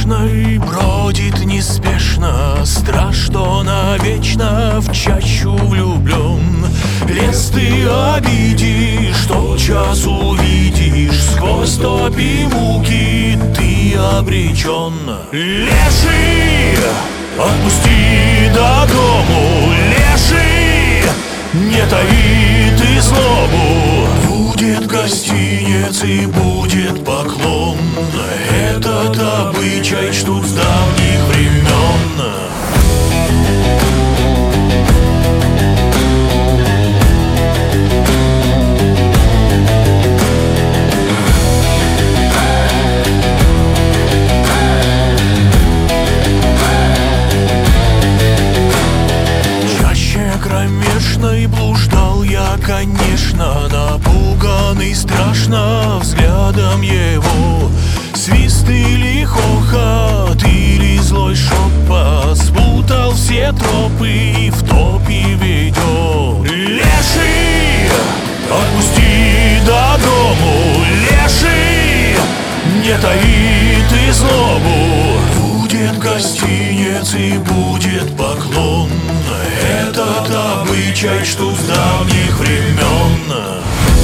кромешной бродит неспешно страж, что навечно в чащу влюблен. Лес ты обидишь, тотчас увидишь, сквозь топи муки ты обречен. Леший, отпусти до дому, леший, не таи ты злобу. Будет гостинец и будет поклон, этот обычай ждут с давних времен. Кромешной блуждал я, конечно, напуганный страшно взглядом его. Свист или хохот, или злой шепот спутал все тропы и в топи ведет. Леший, отпусти до дому, леший, не таи ты злобу. Будет гостинец и будет поклон, этот обычай ждут с давних времен.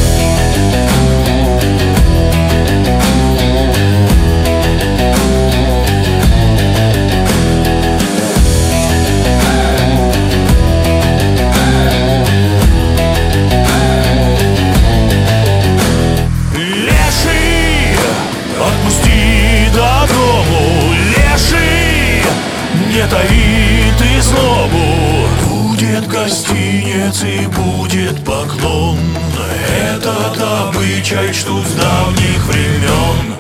Леший, отпусти до дому, леший, не таи ты злобу. Будет гостинец и будет поклон, этот обычай ждут с давних времен.